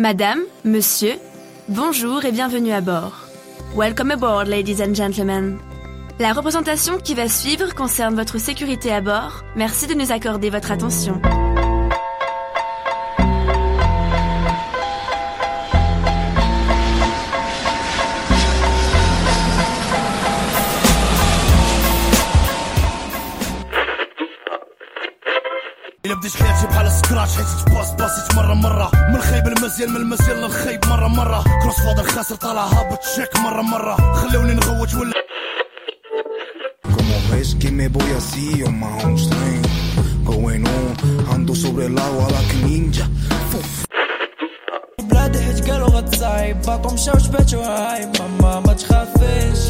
Madame, monsieur, bonjour et bienvenue à bord. Welcome aboard, ladies and gentlemen. La représentation qui va suivre concerne votre sécurité à bord. Merci de nous accorder votre attention. إلا بديت حياتي بحال سكراتش حيت باصيت مرة من الخايب المزيان للخايب مرة كروس فاضر خاسر طالع هابط شيك مرة خلوني نغوت ولا Como ves que me voy así on my own string Going on ando sobre el agua like a ninja بلادي حيت قالوا غتصايب باكم مشاو جباتو هاي ماما ما تخافيش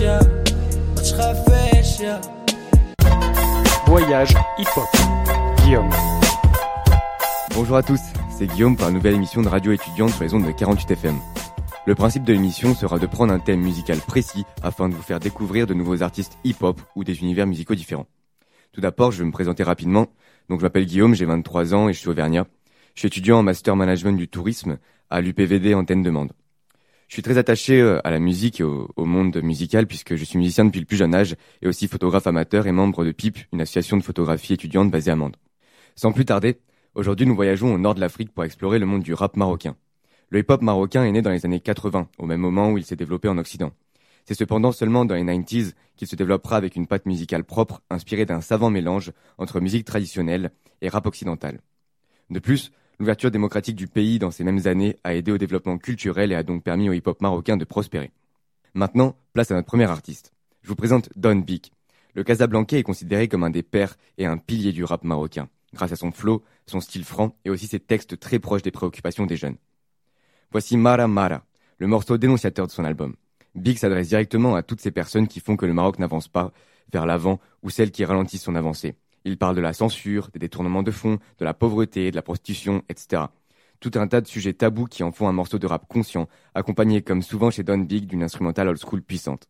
يا Voyage hip-hop. Guillaume. Bonjour à tous, c'est Guillaume pour une nouvelle émission de radio étudiante sur les ondes de 48 FM. Le principe de l'émission sera de prendre un thème musical précis afin de vous faire découvrir de nouveaux artistes hip-hop ou des univers musicaux différents. Tout d'abord, je vais me présenter rapidement. Donc, je m'appelle Guillaume, j'ai 23 ans et je suis auvergnat. Je suis étudiant en master management du tourisme à l'UPVD Antenne de Mende. Je suis très attaché à la musique et au monde musical puisque je suis musicien depuis le plus jeune âge et aussi photographe amateur et membre de PIP, une association de photographie étudiante basée à Mende. Sans plus tarder, aujourd'hui nous voyageons au nord de l'Afrique pour explorer le monde du rap marocain. Le hip-hop marocain est né dans les années 80, au même moment où il s'est développé en Occident. C'est cependant seulement dans les 90s qu'il se développera avec une patte musicale propre, inspirée d'un savant mélange entre musique traditionnelle et rap occidental. De plus, l'ouverture démocratique du pays dans ces mêmes années a aidé au développement culturel et a donc permis au hip-hop marocain de prospérer. Maintenant, place à notre premier artiste. Je vous présente Don Big. Le Casablancais est considéré comme un des pères et un pilier du rap marocain, grâce à son flow, son style franc et aussi ses textes très proches des préoccupations des jeunes. Voici Mara Mara, le morceau dénonciateur de son album. Big s'adresse directement à toutes ces personnes qui font que le Maroc n'avance pas vers l'avant ou celles qui ralentissent son avancée. Il parle de la censure, des détournements de fonds, de la pauvreté, de la prostitution, etc. Tout un tas de sujets tabous qui en font un morceau de rap conscient, accompagné comme souvent chez Don Big d'une instrumentale old school puissante.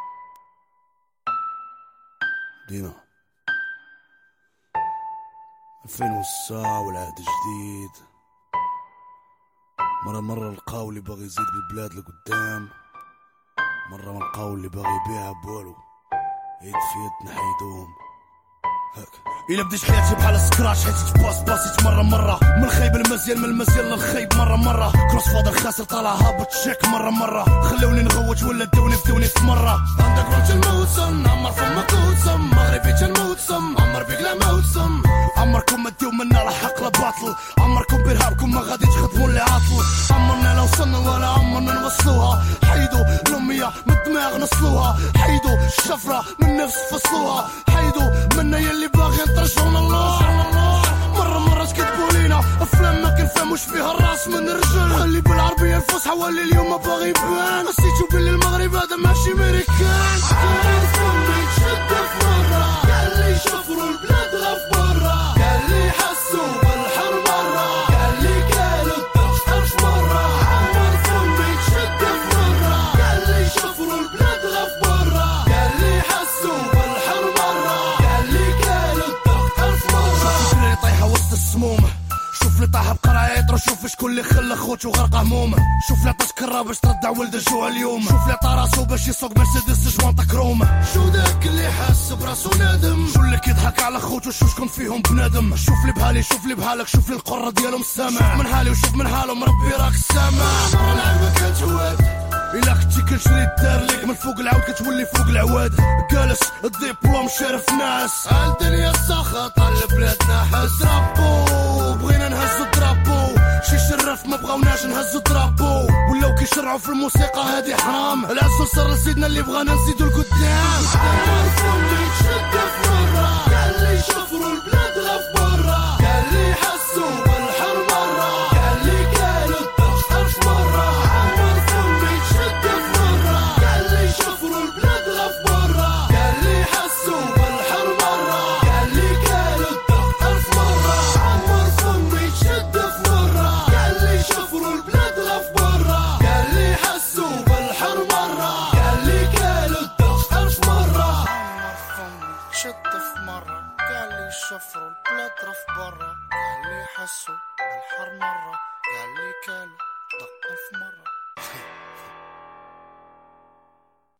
دينا 2009 والعهد جديد مرة لقاو اللي باغي يزيد بالبلاد لقدام مرة ما لقاو اللي باغي يبيعها بوالو يد في يد نحيدوهم هاك إلا بديت حياتي بحال سكراتش حيت باصيت مرة من الخايب المزيان للخايب مرة كروس فاضر خاسر طالع هابط شيك مرة خلوني نغوت ولا دوني في مرة عندك روج الموسم عمر فما كوسم مغربي تنموتسم عمر بيك لا موسم عمركم ما ديو منا الحق لا باطل عمركم بإرهابكم ما غادي تخدموا اللي عاطل عمرنا لا وصلنا ولا عمرنا نوصلوها حيدوا الأمية من الدماغ نصلوها حيدوا الشفرة من النفس فصلوها حيدوا منا يلي باغي نطرشونا الله مرة تكذبوا لينا افلام ما كنفهموش فيها الراس من الرجل خلي بالعربية الفصحى واللي اليوم ما باغي يبان نسيتو باللي المغرب هذا ماشي ميريكان عارفهم ما يتشد في مرة قال لي شفروا البلاد غف برا قال لي حسوا بالحر مرة قال لي كالوا الدفتر في مرة عارفهم ما يتشد في مرة قال لي شفروا البلاد غف برا قال لي حسوا بالحر مرة قال لي كالوا الدفتر في مرة شوف لي طايحة وسط السموم شوف لي طاح بقرا يطرو شوف شكون اللي خلى خوتو غرق هموم شوف لي تسكر باش تردع ولد الجوع اليوم شوف لي طراسو باش يسوق مرسيدس جوانطا كروم شو داك اللي حاس براسو نادم شو اللي كيضحك على خوتو شوف شكون فيهم بنادم شوف لي بحالي شوف لي بحالك شوف لي القرة ديالهم السامع من حالي وشوف من حالهم ربي راك السامع العلبة كتهواد إلا كنتي كنشري الدار ليك من فوق العود كتولي فوق العواد جالس الدبلوم شارف ناس الدنيا ساخط على بلادنا حز درابو بغينا نهزو درابو شي شرف ما بغاوناش نهزو درابو ولاو كيشرعوا في الموسيقى هادي حرام العز وصر لسيدنا اللي بغانا نزيدو القدام عارفهم ما يتشد في مرة قال لي شفروا البلاد غف برا قال لي حسوا بالحر مرة قال لي كالوا الدفتر في مرة عارفهم ما يتشد في مرة قال لي شفروا البلاد غف برا قال لي حسوا بالحر مرة قال لي كالوا الدفتر في مرة عارفهم ما يتشد في مرة قال لي شفروا البلاد غف برا قال لي حسوا بالحر مرة قال لي كالوا الدفتر في مرة عارفهم ما يتشد في مرة قال لي شفروا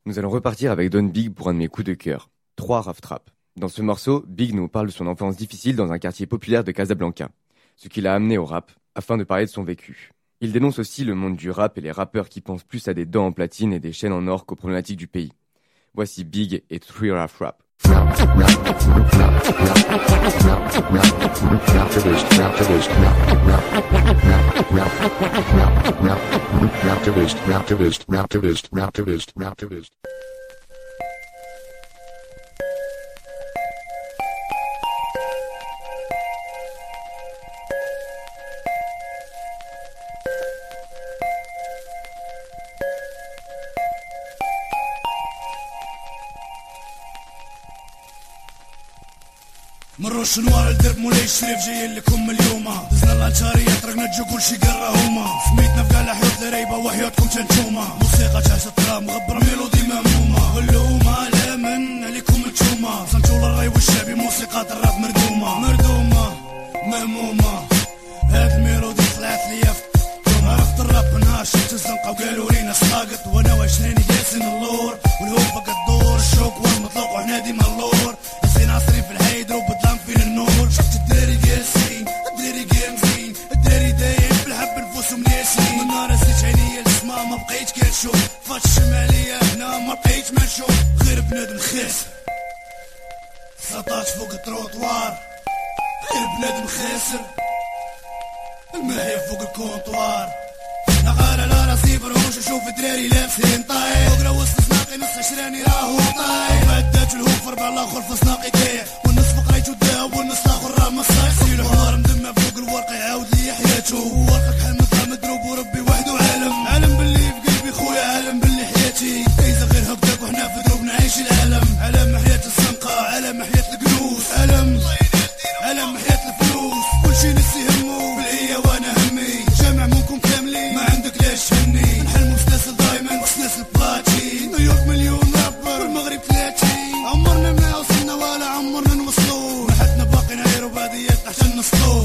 Nous allons repartir avec Don Big pour un de mes coups de cœur, 3 Rough Trap. Dans ce morceau, Big nous parle de son enfance difficile dans un quartier populaire de Casablanca, ce qui l'a amené au rap, afin de parler de son vécu. Il dénonce aussi le monde du rap et les rappeurs qui pensent plus à des dents en platine et des chaînes en or qu'aux problématiques du pays. Voici Big et 3 Rough Trap. مروش نوار الدرب مولاي الشريف جايين لكم اليوم دزنا الانشارية طرقنا تجو كلشي قرا هما سميتنا في قال حيوت لريبة وحيوتكم تنتوما موسيقى جاهزة تراب مغبرة ميلودي مهمومة هلومة لا من عليكم التومة صنتوا للراي والشعبي موسيقى الراب مردومة مهمومة هاد الميلودي طلعت ليا عرفت الراب نهار شفت الزنقة وقالوا لينا ساقط وانا وعشريني جالسين اللور والهوفة قدور الشوك والمطلق وحنا ديما اللور ياسين عصرين في الحيدر وبظلام فين النور شفت الدراري جالسين الدراري قامزين الدراري دايم في الحب نفوسهم ناسين من نهار زيت عينيا السما ما بقيت كنشوف فات الشمالية هنا ما بقيت ما نشوف غير بنادم خاسر 19 فوق التروطوار غير بنادم خاسر الماهي فوق الكونطوار نغالا لا راسي بروش نشوف دراري لابسين طايح فوق راوس سناقي نص عشراني راهو طايح عدات الهوفر بالاخر في سناقي كايح والنص فقريتو داو والنص الاخر راه مصايح سيلو حوار مدمع فوق الورقة يعاود لي حياتو ورقك حال مطلع مدروب وربي وحدو عالم باللي في قلبي خويا عالم باللي حياتي كايزة غير هكداك وحنا في دروب نعيش العالم على محياة الزنقة على محياة القلوس على محياة الفلوس كلشي نسي همو بالعيا وانا همي جامع منكم كاملين ما عندك لاش هني نحلمو سلاسل دايموند وسلاسل بلاتين نيويورك مليون رابر والمغرب 30 عمرنا ما وصلنا ولا عمرنا نوصلو راحتنا باقي نعير وباديات عشان نصلو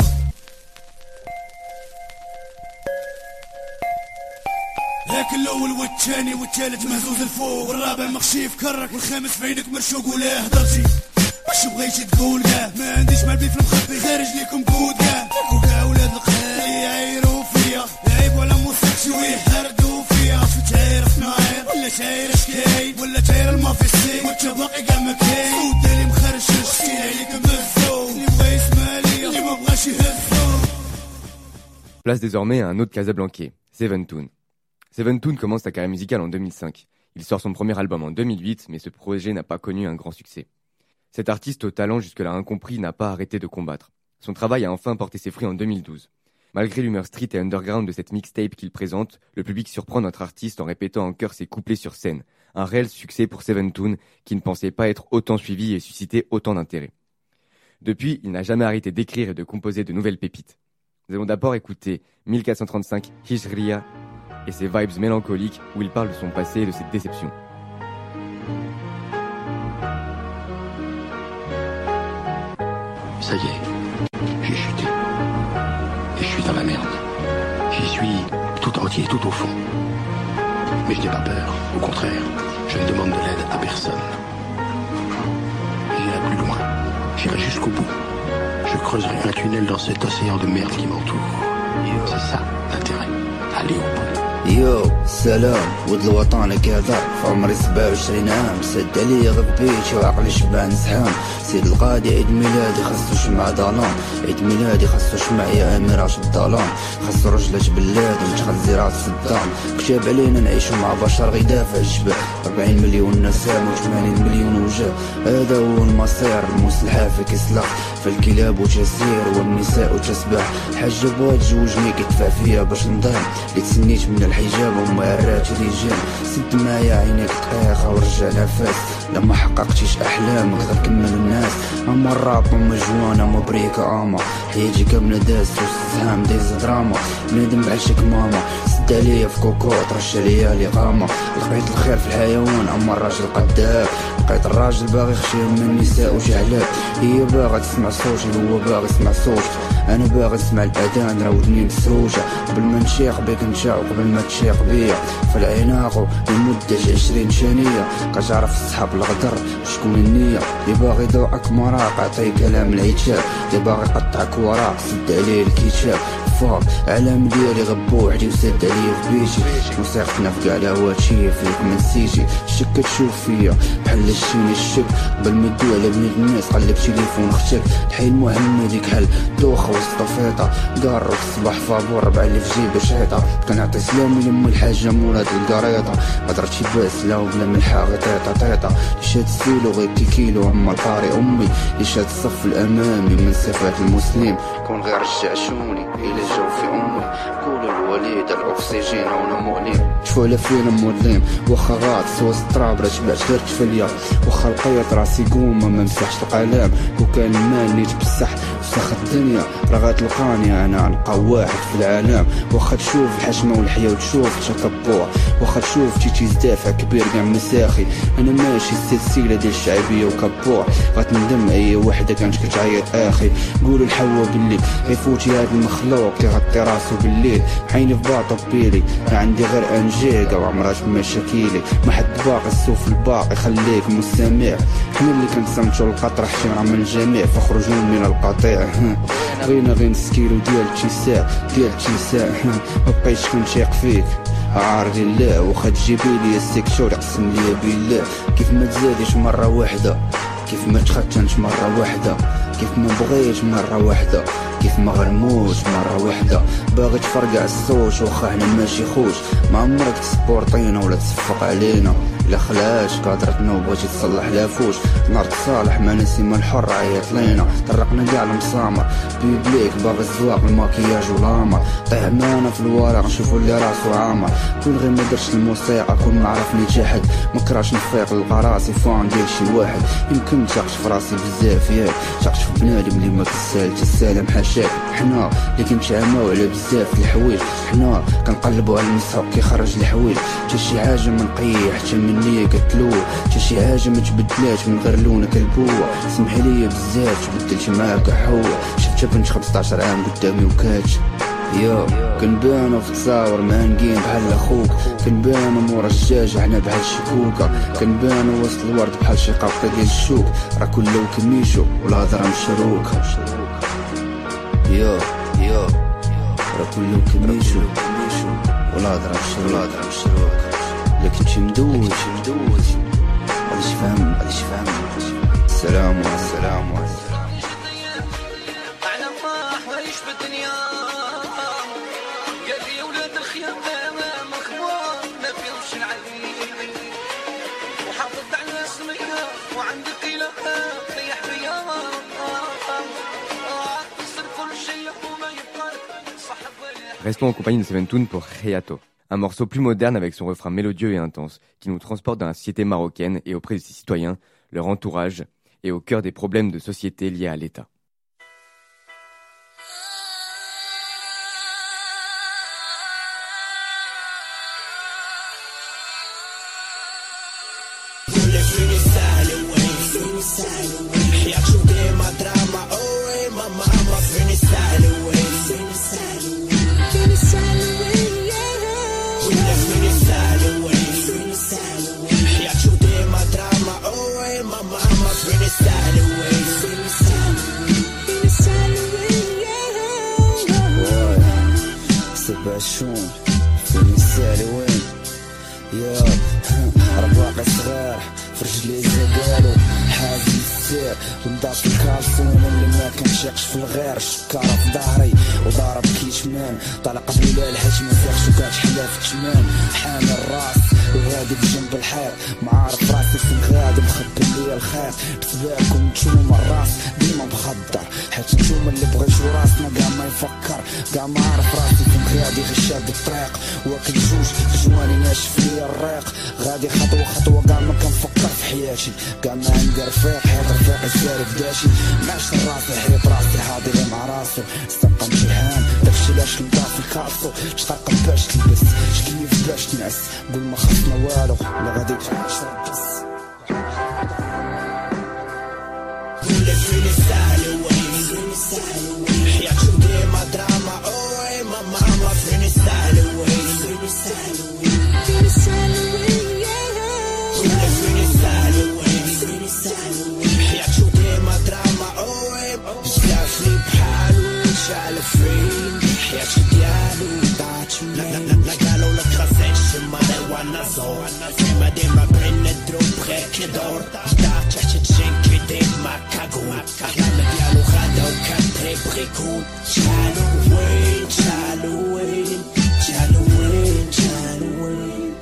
هاك الاول والثاني والثالث مهزوز الفوق والرابع مخشي في كرك والخامس في عينك مرشوق ولا هضرتي واش بغيتي تقول كاع ما عنديش مال بي في المخبي خارج ليكم بود كاع وكاع ولاد الخال يعايروا فيا يعيبوا على موسيقتي ويحردوا فيا شو تعاير صناير ولا تعاير شكاين ولا تعاير المافيسي وانت باقي كاع ما كاين سودا اللي مخرجش شتي عليك مهزو اللي بغا يسمع ليا اللي ما بغاش يهزو. Place désormais à un autre Casablancais, Seven Toon. Seven Toon commence sa carrière musicale en 2005. Il sort son premier album en 2008, mais ce projet n'a pas connu un grand succès. Cet artiste au talent jusque-là incompris n'a pas arrêté de combattre. Son travail a enfin porté ses fruits en 2012. Malgré l'humeur street et underground de cette mixtape qu'il présente, le public surprend notre artiste en répétant en chœur ses couplets sur scène. Un réel succès pour Seven Toon, qui ne pensait pas être autant suivi et susciter autant d'intérêt. Depuis, il n'a jamais arrêté d'écrire et de composer de nouvelles pépites. Nous allons d'abord écouter 1435 Hijriya et ses vibes mélancoliques où il parle de son passé et de ses déceptions. Ça y est, j'ai chuté. Et je suis dans la merde. J'y suis tout entier, tout au fond. Mais je n'ai pas peur. Au contraire, je ne demande de l'aide à personne. J'irai plus loin. J'irai jusqu'au bout. Je creuserai un tunnel dans cet océan de merde qui m'entoure. C'est ça l'intérêt. Aller au bout. يو سلام ود الوطن كذا في عمري 27 عام سد علي غبيت وعقلي شبان زحام سيد القاضي عيد ميلادي خاصو شمع ضلام عيد ميلادي خاصو شمع يا امير راشد الظلام خاصو رجلة بلاد ومتخل زراعة صدام كتاب علينا نعيشو مع بشر غيدافع الجبال 40 مليون نسام و80 مليون وجاه هذا هو المصير المسلحة في كسلاح في الكلاب وتسير والنساء وتسبح حجب وتزوجني كتفع فيا باش نضام اللي تسنيت من الحجاب ومهرات رجال سد معايا عينيك دقيقة ورجع نفس لما حققتيش احلامك غير كمل الناس اما الراب اما جوانا اما بريكا اما حياتي كاملة داس وسط زهام دايز دراما بنادم بعشق ماما سد عليا في كوكوط رش عليا الإقامة. لقيت الخير في الحيوان أما الراجل قداب. لقيت الراجل باغي يخشيهم من النساء وجهلات. هي باغا تسمع صوتي وهو باغي يسمع صوتي. أنا باغي نسمع الأذان راه ودني مسروجة. قبل ما نشيق بيك نشاء وقبل ما تشيق بيا في العناق لمدة 20 ثانية. كتعرف الصحاب الغدر شكون النية. اللي باغي ضوءك مراق عطيه كلام العتاب. اللي باغي يقطعك وراق سد عليه الكتاب. فاق علام ديالي غبو وحدي وسد عليا في بيتي. وسيقتنا في كاع الهواتشي فيك ما نسيتي. الشك تشوف فيا بحال الشيني الشك. قبل ما تدوي على بنات الناس قلب تليفون اختك. الحي المهم هذيك حل دوخه وسط فيطه. قارك الصباح فابور 4 اللي في جيبي شيطه. كنعطي سلامي لم الحاجه مولات القريطه. هضرت شي باس لا وبلا ملحه غير طيطه. شاد السيلو غير كيلو اما القاري امي. شاد الصف الامامي من صفات المسلم. كون غير رجعشوني الى جو في امي. قولوا الوليد الاكسجين وانا مؤلم. شفوا على فينا مظلم واخا غاط سوس التراب راه شبعت غير كفليا. واخا لقيت راسي قومه ما مسحش القلم. كون كان المال اللي تبسح وسخ الدنيا راه غتلقاني انا نلقى واحد في العالم. واخا تشوف الحشمه والحياه وتشوف تكبر. واخا تشوف تيتي دافع كبير كاع مساخي. انا ماشي السلسله ديال الشعبيه وكبور. غتندم اي وحده كانت كتعيط اخي. قولوا الحوا باللي يفوتي هذا المخلوق كيغطي راسو بالليل. عيني في باطو بيلي عندي غير انجيكا وعمرها بمشاكيلي. ما حد باقي السوف الباقي خليك مستمع. حنا اللي كنصمتو القطر حشيره من الجميع فخرجوا من القطيع. بغينا غير نسكيلو ديال التيساع. ما بقيتش كنشيق فيك عارض الله. واخا تجيبي لي السكشور يقسم لي بالله. كيف ما تزاديش مره واحده. كيف ما تختنش مره واحده. كيف ما بغيت مره واحده. كيف ما غنموت مره واحده. باغي تفرقع الصوت واخا حنا ماشي خوت. ما عمرك تسبورطينا ولا تصفق علينا. الا خلاش قادرتنا وبغيتي تصلح لافوش. نار تصالح ما نسيم الحر عيط لينا. طرقنا كاع المسامر بيبليك باغي الزواق الماكياج والامر. طيح معانا في الورق نشوفو اللي راسو عامر. كون غير ما درتش الموسيقى كون ما عرفني جحد. ما كراش نفيق نلقى راسي فان ديال شي واحد. يمكن تاقش في راسي بزاف ياك. تاقش في بنادم اللي ما كسال تسالم حاشاك. حنا اللي كنتعاماو على بزاف الحوايج. حنا كنقلبوا على المسحوق كيخرج الحوايج. حتى شي حاجه ما نقيح حتى مني كتلوح. حتى شي حاجه ما تبدلاش من غير لونك البوه. سمحي لي بزاف تبدلت معاك حوا. شفتها بنت 15 عام قدامي وكاتش. يا كنبانو في تصاور مهنقين بحال اخوك. كنبانو مورا الجاج حنا بحال شكوكه. كنبانو وسط الورد بحال شي قبطه ديال الشوك. راه كله كميشو والهضره مشروكه. يا راه كله كميشو والهضره مشروكه. لكن شي مدوز غاديش فهم. السلام عليكم. على ما حوايج بالدنيا. قال لي ولاد الخيام مخبار ما فيهمش العليل. وحافظ على اسمية وعندك إله طيح بيا. تصير كل شيء وما يبقى صاحب. Restons en compagnie de Seventoon pour Hayato, un morceau plus moderne avec son refrain mélodieux et intense, qui nous transporte dans la société marocaine et auprès de ses citoyens, leur entourage, et au cœur des problèmes de société liés à l'État. سباشون فيني سالي وين. يا رباقي صغار في رجلي زقالو. حاجي السير ونضاف الكالسون اللي ما كنشيقش في الغير. الشكارة في ظهري وضارب كيشمان. طلق بليلة الحاج ما فيغش وكات حلا في الجمان. حامل الراس وهادي بجنب الحيط. معارف راسي في الغاد مخبي ليا الخيط. بتباكم نتوما الراس ديما مخدر. حيت نتوما اللي بغيتو راسنا كاع ما يفكر. كاع ما عارف راسي في غادي غير شاد الطريق. واكل جوج جواني ناشف ليا الريق. غادي خطوة كاع ما كنفكر في حياتي. كاع ما عندي رفيق حيط رفيقي ساري بداشي. معاش راسي حيط راسي حاضر مع راسو. استقى امتحان داكشي عرفتش علاش نبدا في الكاسو شقرقب باش تلبس شكيف باش تنعس قول ما خصنا والو لا غادي نشرب بس كل فين السهل وين حياتو ديما دراما اوي ماما فين السهل وين كل فين السهل وين حياتو ديما دراما اوي بزافني بحالو شعل فين حياتو ديالو ضاعت لا قالوا لك خفيش ما وانا زور ما ديما بين الدروب غير كدور ضاعت تحت تشنكي ديما كاغون احلام ديالو غدا وكان تريب غيكون شالو وين شالو وين شالو وين شالو وين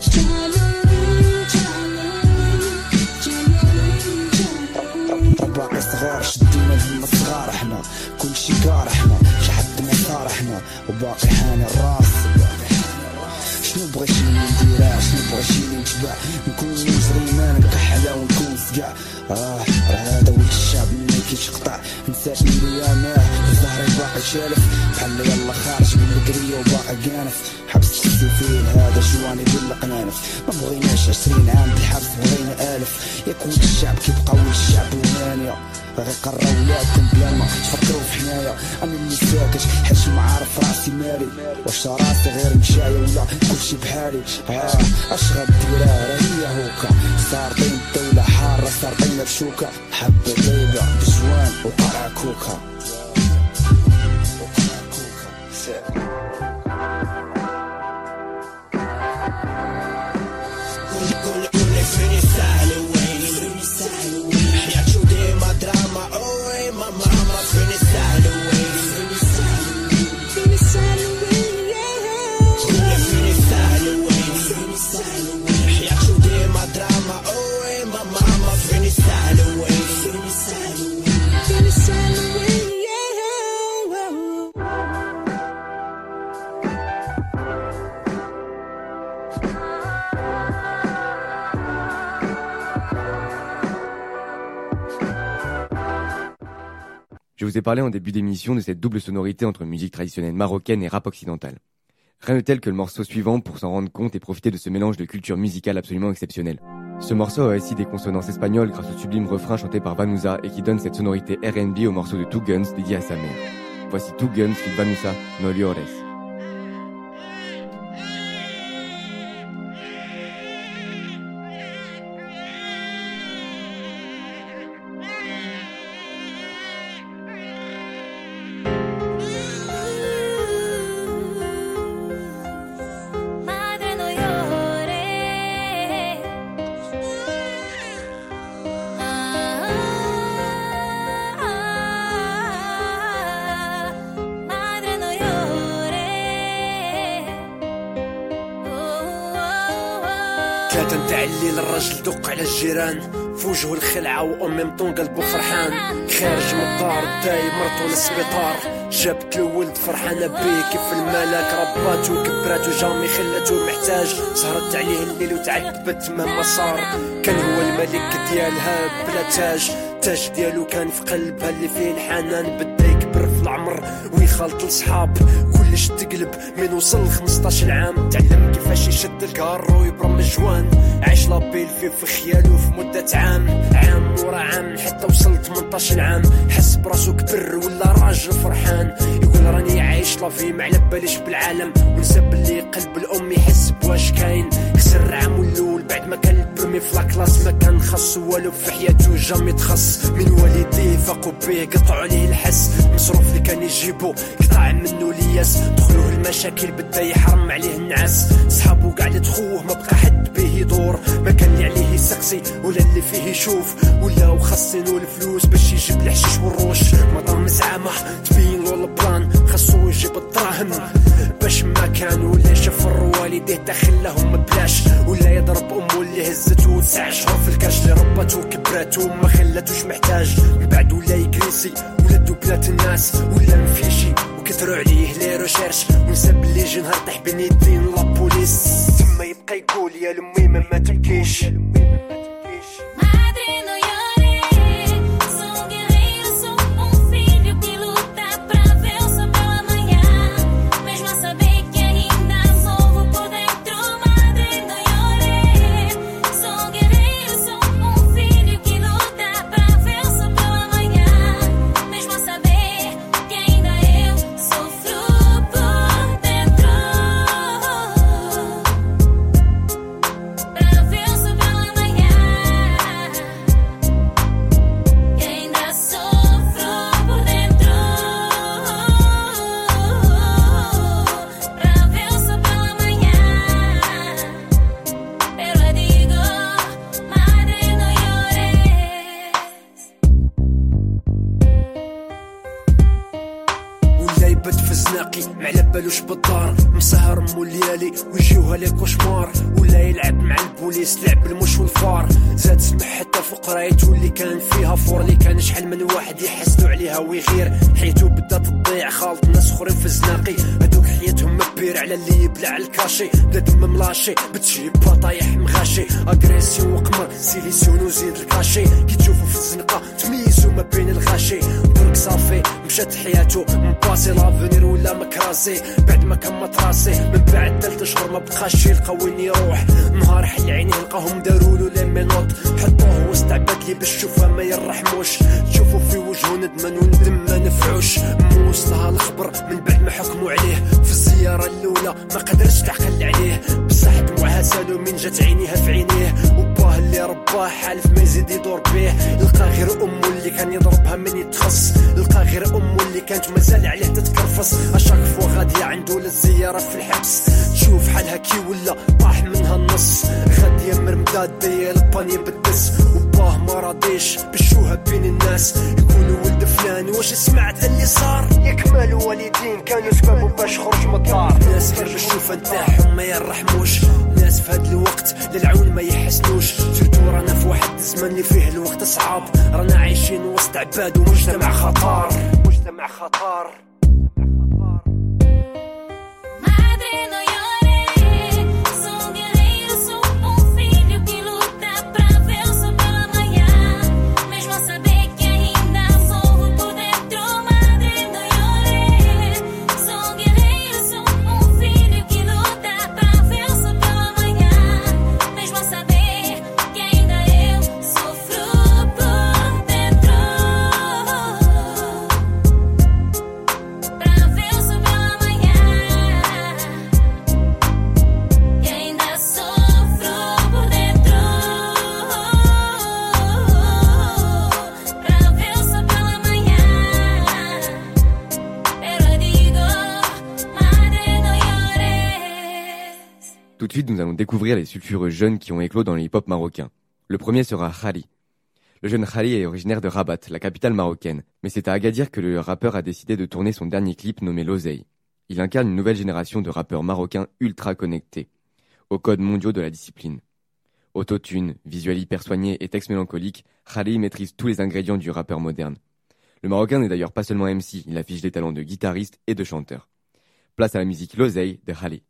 باقي صغار شدينا لهم الصغار احنا كل شي كار احنا شي حد ما صار احنا وباقي حاني الراس شنو بغي شي نديرها شنو بغي شي نتبع نكون نجري ما نكحلا ونكون سقع راه هذا ولد الشعب اللي كيشقطع نسات لي ماه ظهري باقي شالف بحال يلا خارج من القريه وباقي قانف حبس السفين هذا جواني بالقنانف ما بغيناش 20 عام بالحبس بغينا 1000 يكون الشعب كيبقى ولد الشعب ومانيا غير قرا ولادكم بلا ما تفكروا في حنايا انا اللي ساكت حيت ما عارف راسي مالي واش راسي غير مشايه ولا كلشي بحالي اش غديرها راه هي هوكا صارتين الدوله حاره صارتين بشوكه حبه بيضه بجوان وقرع كوكا كل فين السهل وين حياتو ديما دراما اوي ماما فين السهل وين كل فين السهل وين حياتو ديما دراما اوي ماما فين السهل وين Je vous ai parlé en début d'émission de cette double sonorité entre musique traditionnelle marocaine et rap occidental. Rien de tel que le morceau suivant pour s'en rendre compte et profiter de ce mélange de culture musicale absolument exceptionnel. Ce morceau a aussi des consonances espagnoles grâce au sublime refrain chanté par Vanouza et qui donne cette sonorité R&B au morceau de Two Guns dédié à sa mère. Voici Two Guns feat Vanouza, No Llores. ثلاثة نتاع الليل الرجل دق على الجيران فوجه الخلعة وأمي مطون قلبه فرحان خارج من الدار داي مرتو للسبيطار جابت الولد فرحانة بيه كيف الملاك رباتو كبراتو جامي خلاتو محتاج سهرت عليه الليل وتعذبت مهما صار كان هو الملك ديالها بلا تاج التاج ديالو كان في قلبها اللي فيه الحنان بدا يكبر في العمر ويخلط لصحاب كلش تقلب من وصل 15 عام تعلم كيفاش يشد الكار ويبرم الجوان عايش لابيل في خياله في مدة عام ورا عام حتى وصل 18 عام حس براسو كبر ولا راجل فرحان يقول راني عايش لافي ما على باليش بالعالم ونسى بلي قلب الام يحس بواش كاين خسر عام الاول بعد ما كان البرمي في لاكلاس ما كان خاصو والو في حياته جامي تخص من والديه فاقوا بيه قطعوا عليه الحس مصروف اللي كان يجيبو قطع منه لياس دخلوه المشاكل بدا يحرم عليه النعاس صحابو قاعد خوه ما بقى حد بيه يدور ما كان اللي عليه يسقسي ولا اللي فيه يشوف ولا وخصنو الفلوس باش يجيب الحشيش والروش مدام زعامة تبين له البلان خاصو يجيب الدراهم باش ما كان ولا شفر والديه تخلهم بلاش ولا يضرب امه اللي هزته 9 شهور في الكاش اللي ربته كبراتو ما خلاتوش محتاج من بعد ولا يكريسي ولا دوبلات الناس ولا مفيشي وكثروا عليه لي روشيرش ونسب اللي جي نهار طيح بين يدين لابوليس تما يبقى يقول يا لمي ما تبكيش بالي ويجيوها لي كوشمار ولا يلعب مع البوليس لعب المش والفار زاد سمح حتى فوق رايتو اللي كان فيها فور اللي كان شحال من واحد يحسدو عليها ويغير حياتو بدات تضيع خالط ناس اخرين في الزناقي هادوك حياتهم مبير على اللي يبلع الكاشي بلا دم ملاشي بتجيب طايح مغاشي اغريسيون وقمر سيليسيون وزيد الكاشي كي تشوفو في الزنقه تميزو ما بين الغاشي درك صافي مشات حياتو مباسي لافونير ولا مكراسي بعد ما كان مطراسي من بعد 3 شهور ما بقاش يلقى وين يروح نهار حل عينيه لقاهم دارولو لي مينوط حطوه وسط عباد لي باش تشوفها ما يرحموش تشوفو في وجهو ندمان وندم ما نفعوش موصلها الخبر من بعد ما حكموا عليه في الزياره الاولى ما قدرش تعقل عليه بصح دموعها سالو من جات عينيها في عينيه وباه اللي رباه حالف ما يزيد يدور بيه لقى غير امه اللي كان يضربها من يتخص لقى غير امه اللي كانت مازال عليه تتكرفص اشاك فوا غاديه عنده للزياره في الحبس تشوف حالها كي ولا طاح منها النص غاديه مرمداد داير الباني بالدس وباه ما راضيش بشوها بين الناس يقولوا ولد فلان واش سمعت اللي صار يكمل والدين كانوا سببوا باش خرج من الدار ناس غير بالشوفه نتاعهم ما يرحموش ناس في هاد الوقت للعون ما يحسنوش سيرتو رانا في واحد الزمان اللي فيه الوقت صعاب رانا عايشين وسط عباد ومجتمع خطر مجتمع خطر Tout de suite, nous allons découvrir les sulfureux jeunes qui ont éclos dans le hip-hop marocain. Le premier sera Khali. Le jeune Khali est originaire de Rabat, la capitale marocaine, mais c'est à Agadir que le rappeur a décidé de tourner son dernier clip nommé L'Oseille. Il incarne une nouvelle génération de rappeurs marocains ultra connectés, aux codes mondiaux de la discipline. Autotune, visuel hyper soigné et texte mélancolique, Khali maîtrise tous les ingrédients du rappeur moderne. Le Marocain n'est d'ailleurs pas seulement MC, il affiche des talents de guitariste et de chanteur. Place à la musique L'Oseille de Khali.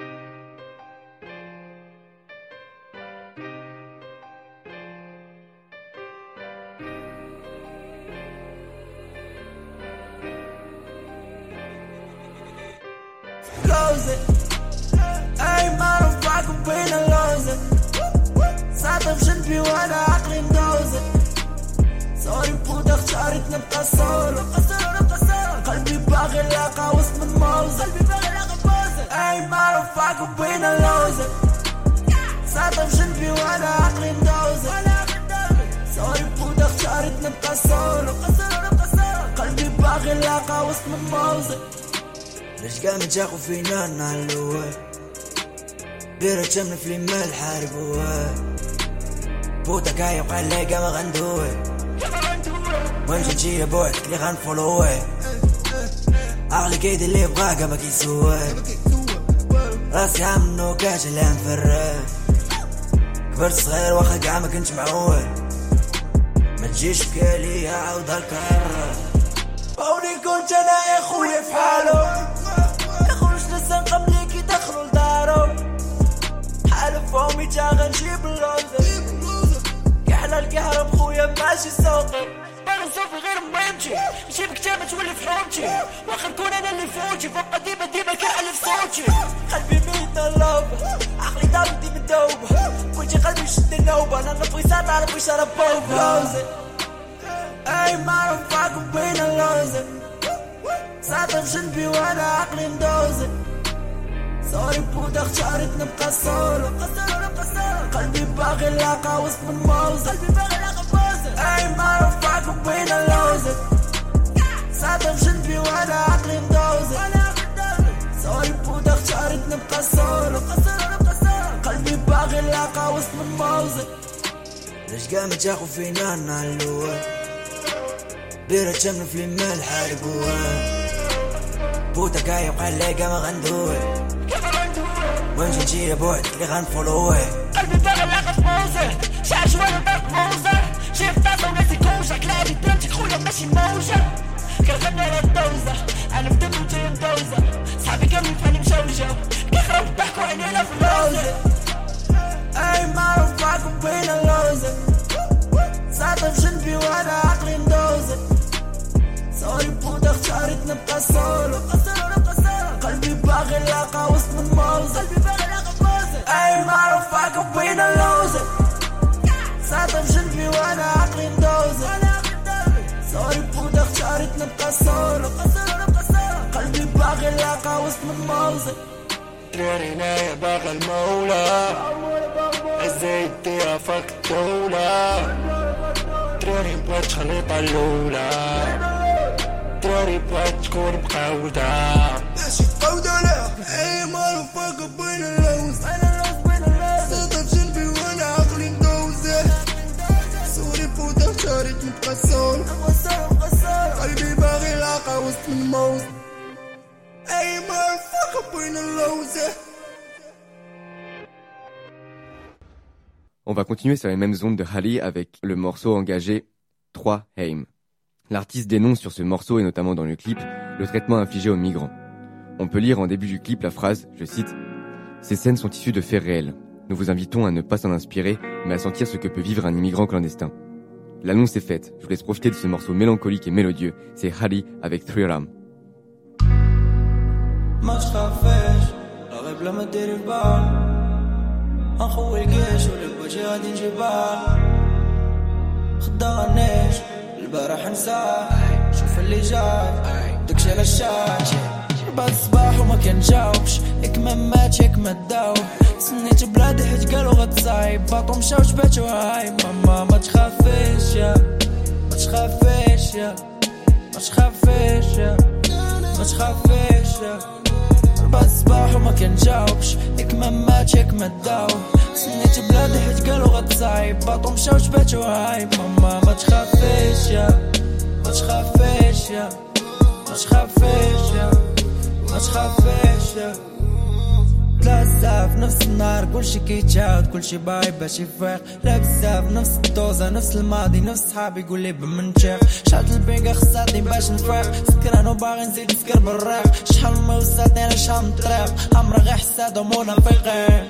اي ما رفعكم بين اللوزة ساعتها بجنبي وانا عقلي مدوزة سوري بخوضة اختارت نبقى صورة قلبي باغي لاقى وسط من موزة اي ما رفعكم بين اللوزة ساعتها بجنبي وانا عقلي مدوزة سوري بخوضة اختارت نبقى صورة قلبي باغي لاقى وسط من موزة ليش قامت جاكو فينا نعلوه بيرة شمنا في المال حاربوه بوتا كاي وقال لي قام غندوه ونمشي نجي بوحدك اللي غنفولوه عقلي كيد اللي بغا قام كيسوه راسي عام نوكاش اللي نفرق كبرت صغير واخا كاع ما كنتش معوه ما تجيش بكالي عاود الكرة بوني كنت انا يا خويا في حالو يخرج لسان قبلي كي دخلوا لدارو حالف امي جا غنجيب اللوزة كحنا الكهرب خويا ماشي سوقي باغي نصوفي غير ما يمشي نجيب كتابة تولي في حومتي واخا نكون انا اللي فوتي فوق ديما كنعلف صوتي قلبي ميت اللوبة عقلي دابتي مدوبة كنتي قلبي شد النوبة انا نطوي ساعة على بشرب بوبة اي ما رفعكم بين اللوزة ساعتها بجنبي وانا عقلي مدوزة سوري بودا اختارت نبقى صورة قلبي باغي لاقى وسط من موزة اي ما رفعكم بين اللوزة ساعتها بجنبي وانا عقلي مدوزة سوري بودا اختارت نبقى صورة قلبي باغي لاقى وسط من موزة ليش قامت جاكو فينا نعلوه بيرة شمنا في المال حاربوها بوتا كاي وقال لي قام غندوه وين جيتي يا بوحدك اللي غنفولوه قلبي باغي لاقص موزة شعر جوال وطاق موزة شايف طاسة وناسي كوجة كلابي درامتك خويا ماشي موجة كنغني على الدوزة أنا في دمي وجاي مدوزة صحابي كاملين فاني مشوجة كيخربوا ضحكوا عيني على في اللوزة أي معروفاكم بين اللوزة ساعتها في جنبي وأنا عقلي مدوزة سوري بودا اختارت نبقى سولو قلبي باغي لاقى وسط من موزة أي معروفاكم بين اللوزة ساعتها في جنبي وأنا عقلي مدوزة سوري بودا اختارت نبقى سولو قلبي باغي لاقى وسط من موزة دراري هنايا باغي المولى عزيتي فاك الدولة دراري بغات تخليطة الأولى دراري بغات تكون مقاودة ماشي قودة لا أي معروفاك بين اللوز ساعتها في جنبي وأنا عقلي مدوزة سوري بودا اختارت نبقى سولو قلبي باغي لاقى وسط من موزة أي معروفاك بين اللوزة. On va continuer sur les mêmes ondes de Hali avec le morceau engagé 3 Heim. L'artiste dénonce sur ce morceau et notamment dans le clip le traitement infligé aux migrants. On peut lire en début du clip la phrase, je cite, « Ces scènes sont issues de faits réels. Nous vous invitons à ne pas s'en inspirer, mais à sentir ce que peut vivre un immigrant clandestin. » L'annonce est faite. Je vous laisse profiter de ce morceau mélancolique et mélodieux. C'est Hali avec 3 Ram. ما تخافيش راغب لما ديري بال نخوي الجيش والبوجي غادي نجيبال خدانيش البارح نساه شوف اللي جاي داكشي على الشاي بعد الصباح وما كنجاوبش ياك ما ماتش ياك ما داوب سنيت بلادي حيت قالو غتصايب باطو مشاو جباتو هاي ماما ما تخافيش يا ما تخافيش يا ما تخافيش يا ما تخافيش يا بعد الصباح وما كنجاوبش ياك ما ماتش ياك ما داوب سنيت بلادي حيت قالو غتصايب باطو مشاو جباتو هاي ماما ما تخافيش يا ما تخافيش يا ما تخافيش يا ما تخافيش يا لا بزاف نفس النهار كلشي كيتعاود كلشي باغي باش يفيق لا بزاف نفس الدوزة نفس الماضي نفس صحابي يقولي بمنتيق شحال البينغا خصاتني باش نفيق سكران وباغي نزيد نسكر بالريق شحال ما وصلتني انا شحال من طريق عمري غير حساد ومنافقين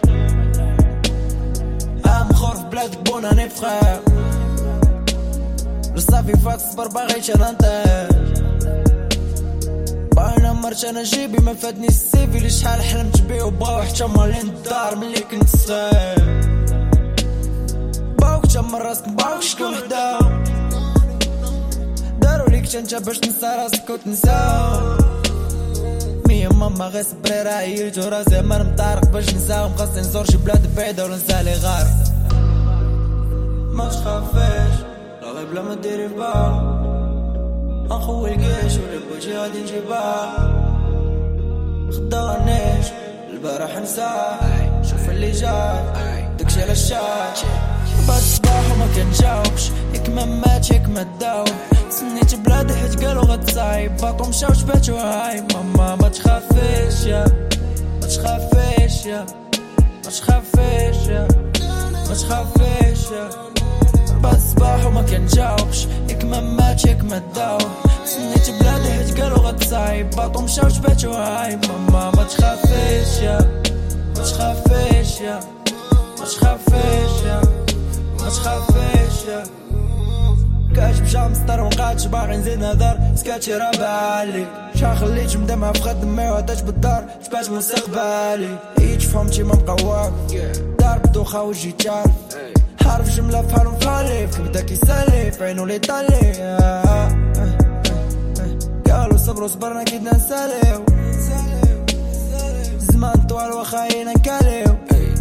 مخور في بلادك بونا نفخر لصافي فات صبر باغيش انا نطير باينا مرت انا جيبي ما فاتني السيفي اللي شحال حلمت بيه وبغاو حتى مالين الدار ملي كنت صغير باوك تما راسك باوك شكون حداهم دارو ليك انت باش تنسى راسك وتنساهم مية ماما غير صبري راه عييت وراسي ما مطارق باش نساهم خاصني نزور شي بلاد بعيدة ولا نسالي غار ما تخافيش لا غير بلا ما ديري بال نخوي الجيش والبوجي غادي نجيبها خدانيش البارح نساه شوف اللي جاي داكشي على الشاي بعد الصباح وما كنجاوبش ياك ما ماتش ياك ما داوب سنيت بلادي حيت قالو غتصايب باطو مشاو جباتو هاي ماما ما تخافيش يا ما تخافيش يا ما تخافيش يا ما تخافيش يا بعد الصباح وما كنجاوبش ياك ما ماتش ياك ما داوب سنيت بلادي حيت قالو غتصايب باطو مشاو جباتو هاي ماما ما تخافيش يا ما تخافيش يا ما تخافيش يا ما تخافيش يا كاش مشا مسطر ومقاتش باغي نزيد نهضر سكاتشي راه بالي شحال خليت مدمع في خدمي وعطيت بالدار جبات مستقبالي هيت فهمتي ما بقى واقف دار بدوخا وجي تعرف حرف جملة بحالهم فاليف كبدا كيسالف عينو لي طالي قالو صبرو صبرنا كيدنا نساليو زمان طوال وخاينا نكاليو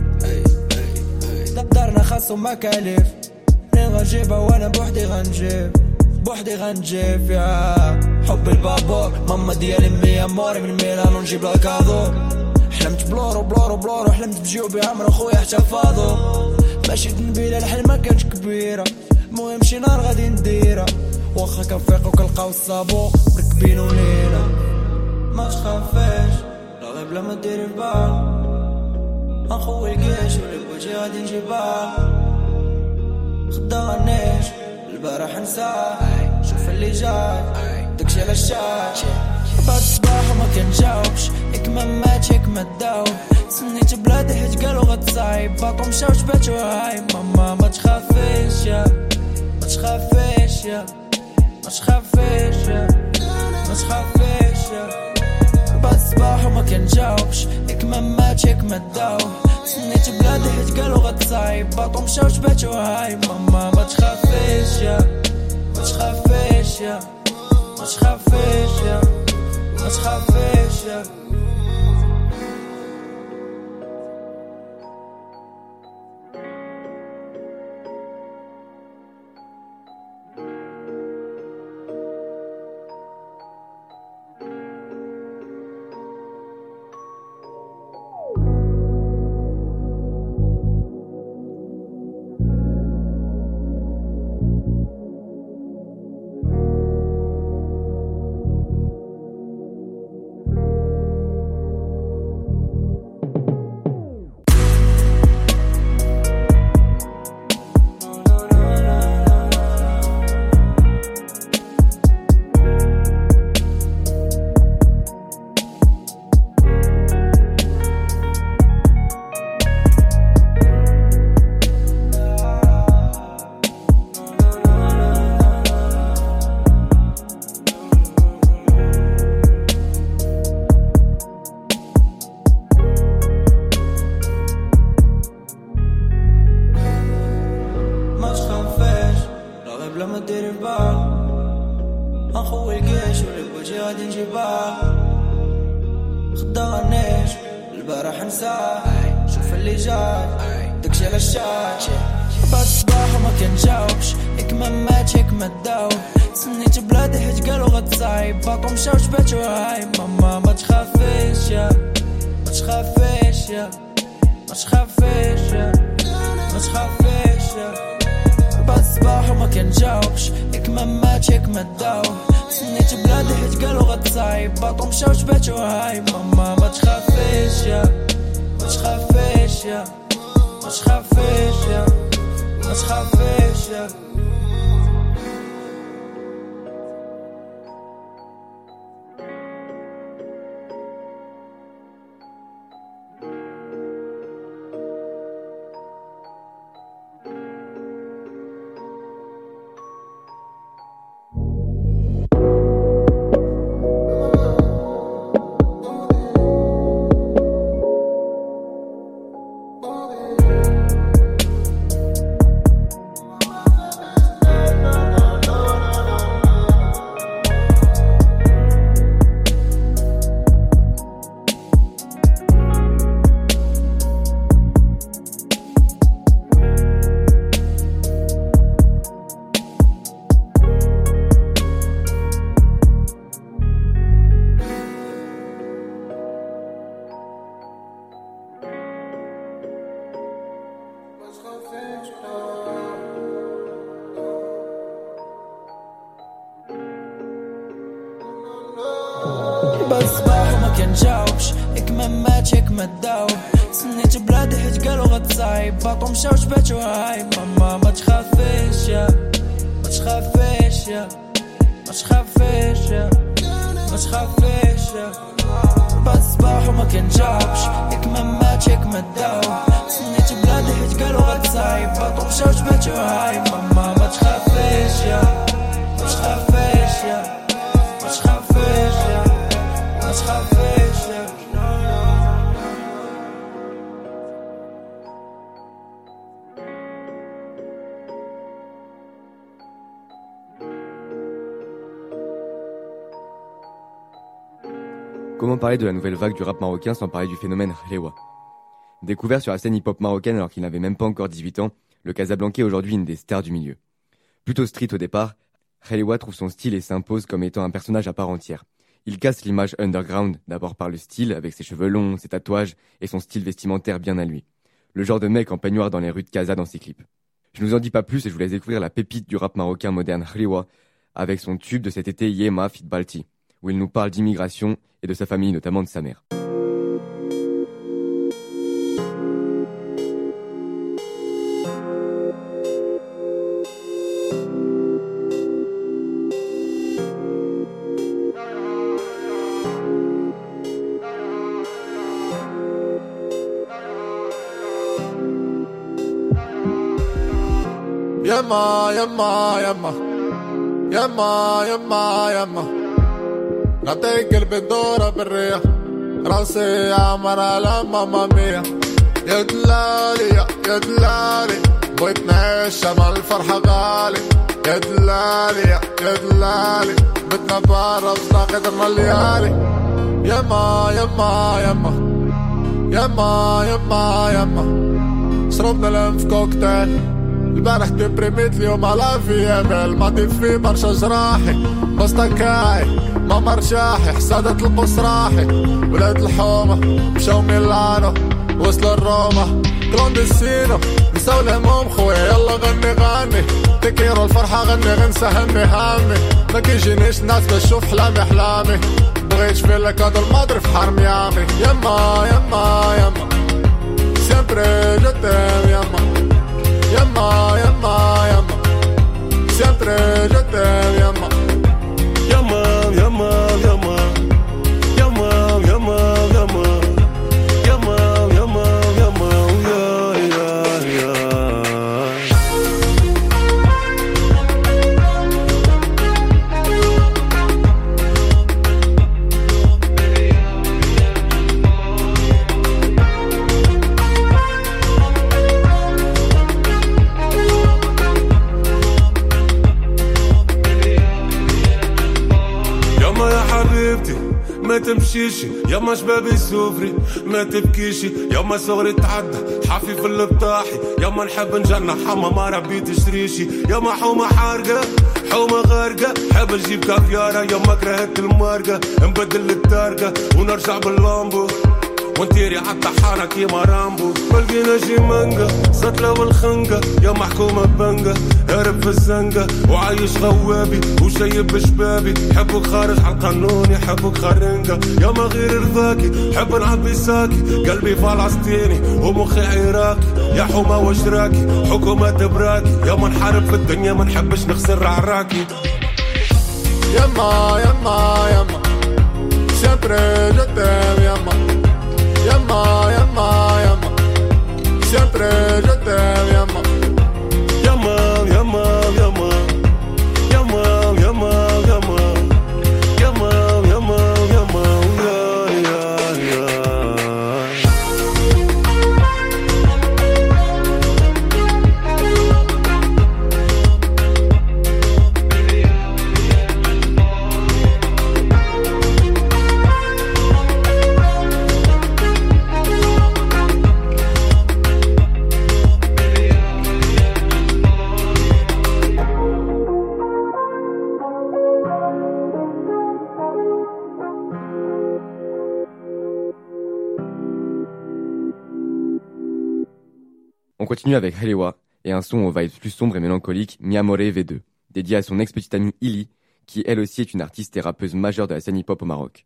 دارنا خاصو مكاليف منين غنجيبها وانا بوحدي غنجيب بوحدي غنجيب يا حب البابور ماما ديالي مية موري من ميلانو نجيب لها كادو حلمت بلورو بلورو بلورو حلمت بجيوبي عمرو خويا حتى فاضو ماشي نبيله الحلم ما كانش كبيرة المهم شي نهار غادي نديرها واخا كنفيق وكنلقاو الصابو مركبين وليلة ما تخافيش لا غير بلا ما ديري بال اخوي الجيش واللي بوجهي غادي نجيبها خدانيش البارح نساه شوف اللي جاي داكشي على الشاي بعد الصباح وما كنجاوبش ياك ما ماتش ياك ما داوب سنيت بلادي حيت قالو غتصايب باطو مشاو جباتو هاي ماما ما تخافيش يا ما تخافيش يا ما تخافيش يا ما تخافيش يا بعد الصباح وما كنجاوبش ياك ما ماتش ياك ما داوب سنيت بلادي حيت قالو غتصايب باطو مشاو جباتو هاي ماما ما تخافيش يا ما تخافيش يا ما تخافيش يا ما تخافيش يا بعد الصباح وما كنجاوبش ياك ما ماتش ياك ما داوب سنيت بلادي حيت قالو غتصايب باطو مشاو جباتو هاي ماما ما تخافيش يا ما تخافيش يا ما تخافيش يا ما تخافيش يا بعد الصباح وما كنجاوبش ياك ما ماتش ياك ما داوب سنيت بلادي حيت قالو غتصايب باطو مشاو جباتو هاي ماما ما تخافيش يا ما تخافيش يا ما تخافيش يا ما تخافيش يا Comment parler de la nouvelle vague du rap marocain sans parler du phénomène Khlewa? Découvert sur la scène hip-hop marocaine alors qu'il n'avait même pas encore 18 ans, le Casablancais est aujourd'hui une des stars du milieu. Plutôt street au départ, Khlewa trouve son style et s'impose comme étant un personnage à part entière. Il casse l'image underground, d'abord par le style, avec ses cheveux longs, ses tatouages et son style vestimentaire bien à lui. Le genre de mec en peignoir dans les rues de Casa dans ses clips. Je ne vous en dis pas plus et je vous laisse découvrir la pépite du rap marocain moderne Khlewa avec son tube de cet été Yema Fit Balti, où il nous parle d'immigration et de sa famille, notamment de sa mère. يما يما يما يما يما يما نعطيك قلبي الدورة بالريح راسي عمر على ماما مية يا دلالي يا دلالي بغيت نعيش مع الفرحة غالي يا دلالي يا دلالي بدنا برا بس لا قدرنا الليالي يما يما يما يما يما يما شربنا الانف كوكتيل البارح ديبريميت اليوم على فيامل ماضي في برشا جراحي بستكاي ماما رشاحي حسادة القصراحي ولاد الحومة مشاو ميلانو وصلوا الروما كلونديسينو نساو الهموم خويا يلا غني غني تكيرو الفرحة غني غنسى همي همي ما كيجينيش ناس باش نشوف حلامي حلامي بغيت شفيلك هاد الماضي في حار ميامي يما يما يما سيمبري جو تيم يما يما يما يما سيمبري جو تيم يما يما يما يما يما يما يما يما يما يما يا ما تمشيش ياما شبابي سوفري ما تبكيشي ياما صغري تعدى حافي في البطاحي ياما نحب نجنح حما ما ربي تشريشي ياما حومة حارقة حومة غارقة حب نجيب كافيارة ياما كرهت المارقة نبدل التارقة ونرجع باللامبو ونتيري حتى حانا كيما رامبو ملقينا شي مانجا سطلة والخنقة يا محكومة بنقة هرب في الزنقة وعايش غوابي وشيب بشبابي حبك خارج عن قانون يحبك خرنقة يا ما غير رضاكي حب نعبي ساكي قلبي فلسطيني ومخي عراقي يا حومة وشراكي حكومة براكي يا ما نحارب في الدنيا ما نحبش نخسر عراكي يما يما يما سيمبري جو تيم يما يما يما يما siempre yo te amo يما يما يما يما يما يما يما يما يما يا On continue avec Halewa et un son aux vibes plus sombres et mélancoliques, Mi Amore V2, dédié à son ex-petite amie Ili, qui elle aussi est une artiste et rappeuse majeure de la scène hip-hop au Maroc.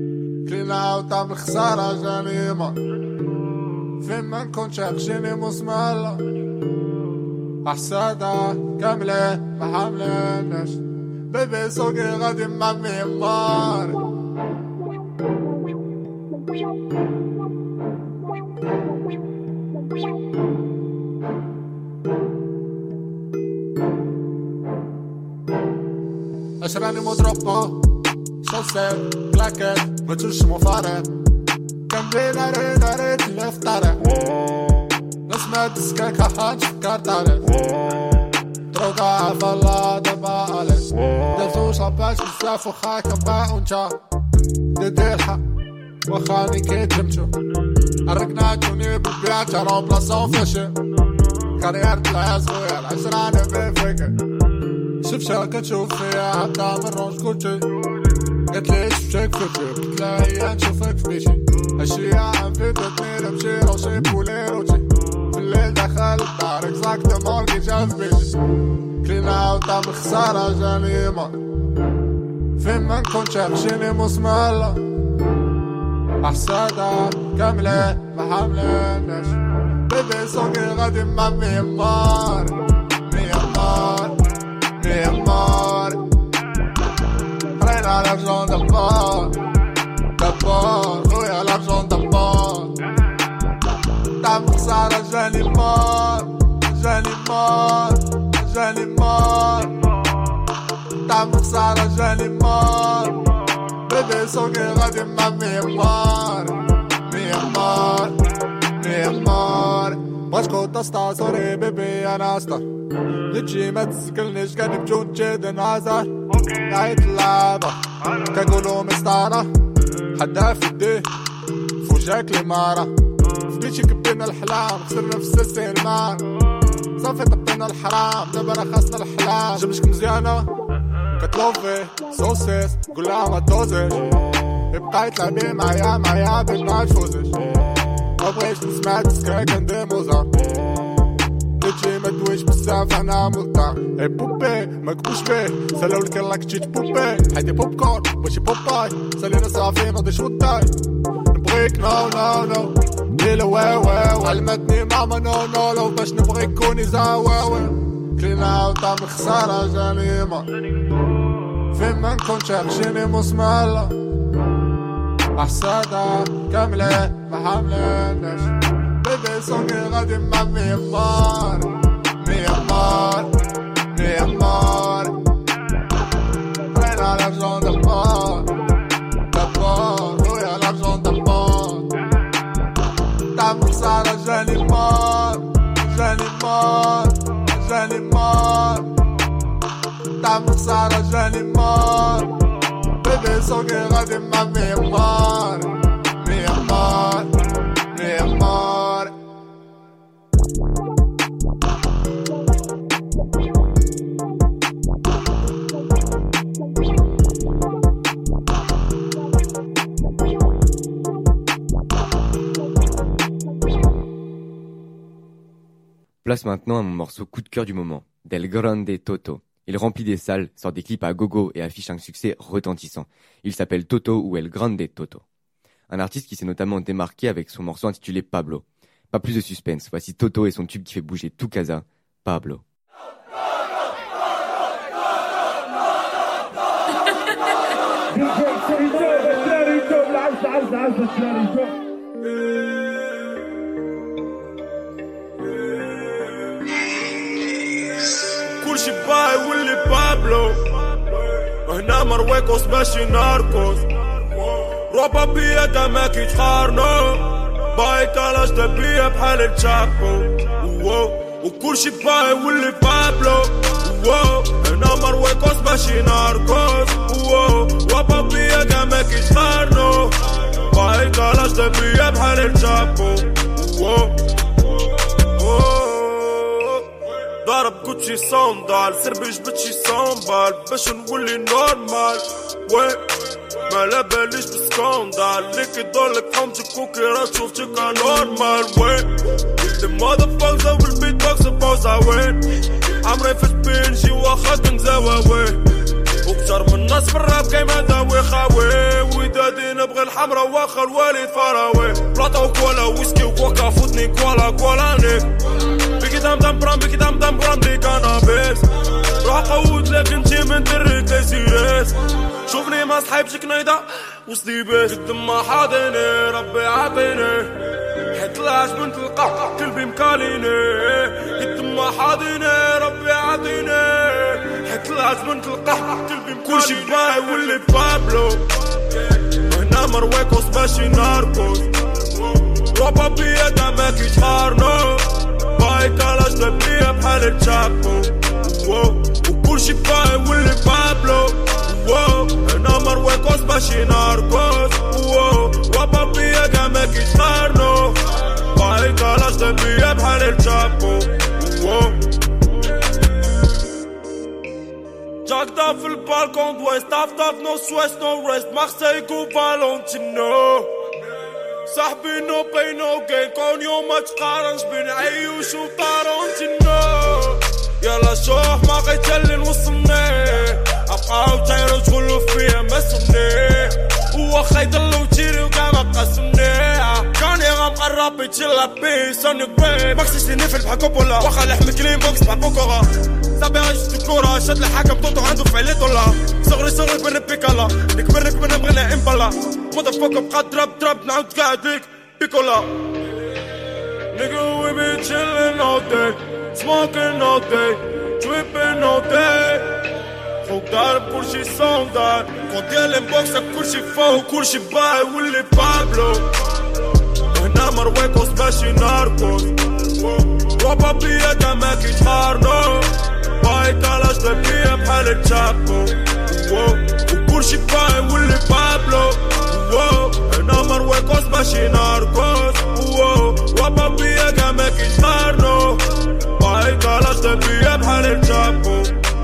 اشراني مضربة شوسات كلاكات ما تجوش مفارق كان بينا رينا ريت اللي افترق نسمع تسكاك حاج فكار طارق تروقع فلا دبا عليك دلتوش عباش بزاف وخاك بقى ونجا دي الحق وخاني كي تمشو الرقناتوني بالبيع جرام بلاصون فشي كارير طلع صغير عشراني بفكر شوف شاكة تشوف فيها حتى من روش كوتشي قلت لي شوفك فيتشي قلت لها هي نشوفك في بيشي هالشي عم فيتتني نمشي روشي بولي روشي في الليل دخل الدار اكزاكت موركي جا في بيشي كلينا وطعم خسارة جاني مار فين ما نكون شاكشيني مسمالة أحسادة كاملة ما حامليناش بيبي سوقي غادي مع ميمار ميمار ميمار رينا l'argent d'abord d'abord خويا l'argent d'abord تعمل خسارة جاني مار جاني مار جاني مار طعم خسارة جاني مار بيبي سوقي غادي مع ميمار بغيتكو تسطا سوري بيبي انا اسطا نجي ما تسكلنيش كان بجون جيد نعزر نعيط اللعبة كنقولو مسطرة حدا في الديه فوجاك لي مارة فبيتي كبينا الحلام خسرنا في السلسل مار صافي طبينا الحرام دابا راه خاصنا الحلام جبتك مزيانة كتلوفي سوسيس قولها ما تدوزيش ابقاي تلعبي معايا باش ما تفوزيش مبغيتش نسمع ديسكا كندير موزار تجي ما دويش بزاف انا مضطر اي بوبي ما كبوش بيه سلاولك يلا كتشيت بوبي حيدي بوب كورن ماشي بوباي سالينا صافي ناضيش وداي نبغيك نو ليلة واو علمتني ماما نو لو باش نبغيك كوني زاواوي كلينا وطعم خسارة جانيمة فين ما نكون شاخشيني مسمالة أحسادة كاملة ما حاملينش بيبي سوني غادي مع ميمار وين على l'argent d'abord ويا l'argent d'abord طعم خسارة جاني مار طعم خسارة جاني مار بيبي سوقي غادي مع ميمار Place maintenant à mon morceau coup de cœur du moment, Del Grande Toto. Il remplit des salles, sort des clips à gogo et affiche un succès retentissant. Il s'appelle Toto ou El Grande Toto. Un artiste qui s'est notamment démarqué avec son morceau intitulé Pablo. Pas plus de suspense, voici Toto et son tube qui fait bouger tout Casa, Pablo. كل شي باي واللي بابلو هنا مرويكوس ماشي ناركوس روبا بيا ما كيتقارنو باي كالاش دبيا بحال التشابو وكل شي باي واللي بابلو هنا مرويكوس ماشي ناركوس روبا بيا ما كيتقارنو باي كالاش دبيا بحال التشابو ضرب كوتشي صندال سربي جبتشي صنبال باش نولي نورمال وي ما لاباليش بسكوندال اللي كيضلك حومتك وكيرا شوفتك نورمال وي the motherfuckers will be talks about وين عمري فاش بنجي واخا كنزاوا وي وكتر من الناس بالراب كيما داوي خاوي ودادي نبغي الحمرا واخا الوالد فراوي بلاطا وكوالا ويسكي وكوكا فوتني كوالا نيك بيكي دام برام دي كانابيس روح قود لك انتي من دريك لسيريس شوفني ما صحيبش كنيدا وصدي بيس قدم ما حاضيني ربي عاطيني حيت طلعت بنت القحط قلبي مكاليني قدم ما حاضيني ربي عاطيني حيت طلعت بنت القحط قلبي مكاليني كلشي باي واللي بابلو هنا مرويكوس ماشي ناركوس روبا بيا ما كيتقارنو باي كالاش دبيا بحال التشابو وكل شي باي واللي بابلو هنا مرويكوس ماشي ناركوس وابا بيا كاع ما كيتقارنو باي كالاش دبيا بحال التشابو جاكدا في البالكون دويست طاف نو سويس نو ريست مارسيل فالونتينو صاحبي نو باي نو جين كون يوم ما تقارنش بين عيوش وطارونتينو يلا شوف ما غيتلي نوصلني ابقاو تايرو تقولو فيا ما سمني وواخا يضلو تيري وكاع ما قاسمني كاني غنقرب يتشلا بي سونيك بي ماكسيش لي نفل بحال كوبولا واخا لحم كلين بوكس بحال بوكورا صافي غنشد الكورة شاد الحكم طوطو عنده فعلي دولا صغري بن بيكالا نكبر نبغي امبالا مودافوكا بقى دراب نعاود قاعد ليك بيكولا Nigga we be chillin' all day, smoking all day, dripping all day. خوك ضارب كلشي صندال كون ديال البوكس كلشي فوق كلشي باي واللي بابلو هنا مرويكوس ماشي ناركوس رابا بيا دا ما كيتقارنو باي كالاش تبيا بحال التشابو وكلشي باي واللي بابلو هنا مرويكوس ماشي ناركوس رابا بيا دا ما كيتقارنو باي كالاش تبيا بحال التشابو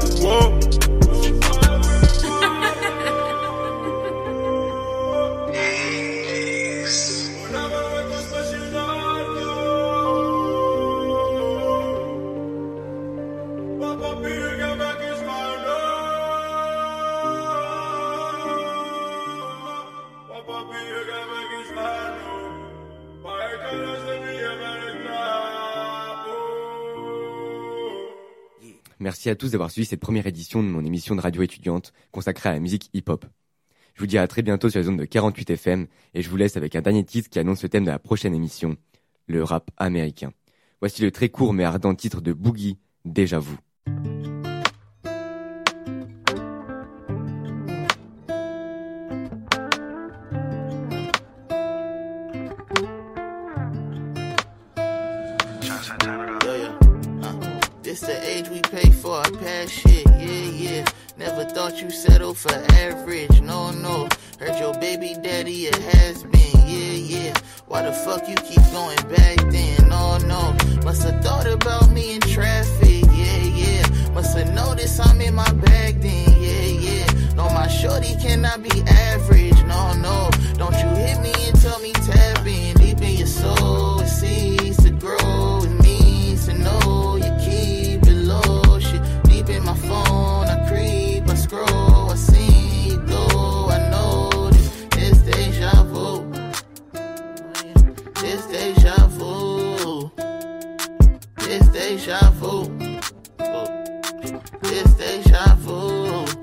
Merci à tous d'avoir suivi cette première édition de mon émission de radio étudiante consacrée à la musique hip-hop. Je vous dis à très bientôt sur les ondes de 48 FM et je vous laisse avec un dernier titre qui annonce le thème de la prochaine émission, le rap américain. Voici le très court mais ardent titre de Boogie, Déjà Vu. It's the age we pay for our past shit, yeah. Never thought you settle for average, no. Heard your baby daddy, it has been, yeah. Why the fuck you keep going back then, no. Must've thought about me in traffic, yeah. Must've noticed I'm in my bag then, yeah. No, my shorty cannot be average, no. Don't you hit me and tell me tap in deep in your soul. It sees to grow, it means to know you keep it low. Shit deep in my phone, I creep, I scroll, I see you go. I know this deja vu. This deja vu. This deja vu. This deja vu.